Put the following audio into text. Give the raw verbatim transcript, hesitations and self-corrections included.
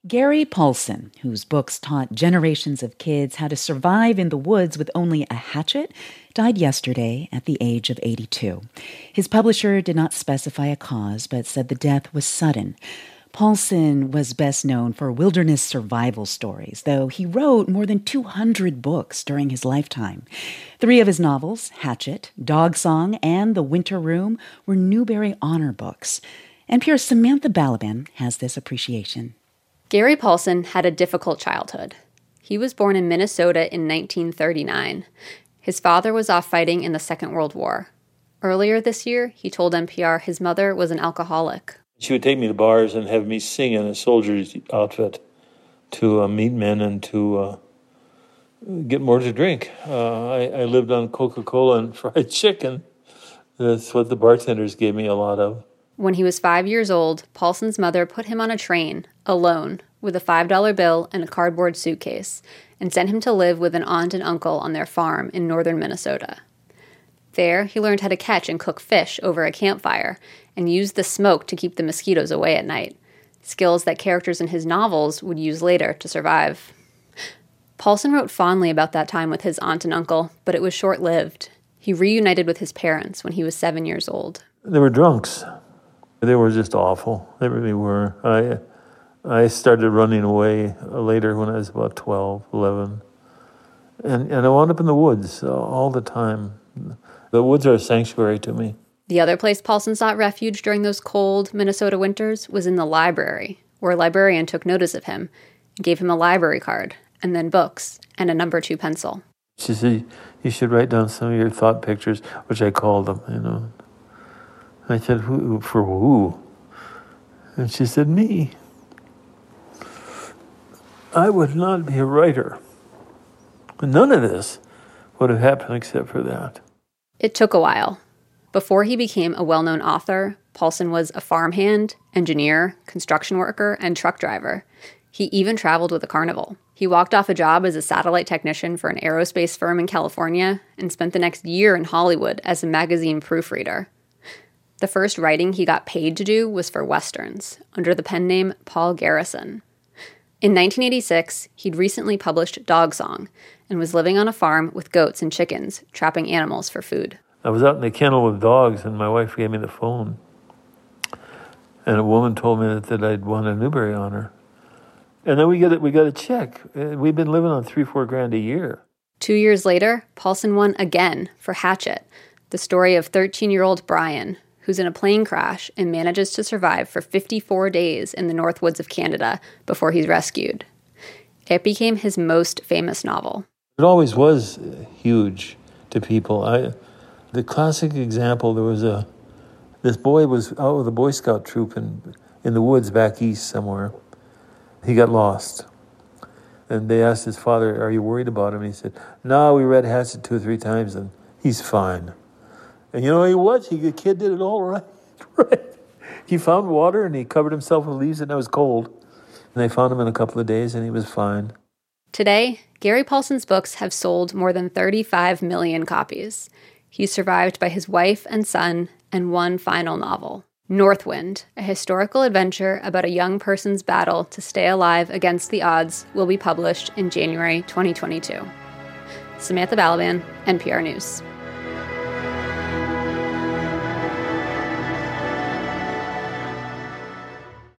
Gary Paulsen, whose books taught generations of kids how to survive in the woods with only a hatchet, died yesterday at the age of eighty-two. His publisher did not specify a cause, but said the death was sudden. Paulsen was best known for wilderness survival stories, though he wrote more than two hundred books during his lifetime. Three of his novels, Hatchet, Dog Song, and The Winter Room, were Newbery Honor books. N P R's Samantha Balaban has this appreciation. Gary Paulsen had a difficult childhood. He was born in Minnesota in nineteen thirty-nine. His father was off fighting in the Second World War. Earlier this year, he told N P R his mother was an alcoholic. She would take me to bars and have me sing in a soldier's outfit to uh, meet men and to uh, get more to drink. Uh, I, I lived on Coca-Cola and fried chicken. That's what the bartenders gave me a lot of. When he was five years old, Paulsen's mother put him on a train, alone, with a five dollar bill and a cardboard suitcase, and sent him to live with an aunt and uncle on their farm in northern Minnesota. There, he learned how to catch and cook fish over a campfire and used the smoke to keep the mosquitoes away at night, skills that characters in his novels would use later to survive. Paulsen wrote fondly about that time with his aunt and uncle, but it was short-lived. He reunited with his parents when he was seven years old. They were drunks. They were just awful. They really were. I I started running away later when I was about twelve, eleven. And, and I wound up in the woods all the time. The woods are a sanctuary to me. The other place Paulsen sought refuge during those cold Minnesota winters was in the library, where a librarian took notice of him and gave him a library card, and then books, and a number two pencil. She said, you should write down some of your thought pictures, which I called them, you know. I said, who, for who? And she said, me. I would not be a writer. None of this would have happened except for that. It took a while. Before he became a well-known author, Paulsen was a farmhand, engineer, construction worker, and truck driver. He even traveled with a carnival. He walked off a job as a satellite technician for an aerospace firm in California and spent the next year in Hollywood as a magazine proofreader. The first writing he got paid to do was for Westerns, under the pen name Paul Garrison. In nineteen eighty-six, he'd recently published Dog Song and was living on a farm with goats and chickens, trapping animals for food. I was out in the kennel with dogs, and my wife gave me the phone. And a woman told me that, that I'd won a Newbery Honor. And then we got, we got a check. We've been living on three, four grand a year. Two years later, Paulsen won again for Hatchet, the story of thirteen-year-old Brian, who's in a plane crash and manages to survive for fifty-four days in the North Woods of Canada before he's rescued. It became his most famous novel. It always was huge to people. I, the classic example, there was a, this boy was out with a Boy Scout troop in, in the woods back east somewhere. He got lost. And they asked his father, are you worried about him? And he said, no, we read Hatchet two or three times and he's fine. And you know he was? He, the kid did it all right. right. He found water and he covered himself with leaves and it was cold. And they found him in a couple of days and he was fine. Today, Gary Paulsen's books have sold more than thirty-five million copies. He's survived by his wife and son and one final novel, Northwind, a historical adventure about a young person's battle to stay alive against the odds, will be published in January twenty twenty-two. Samantha Balaban, N P R News.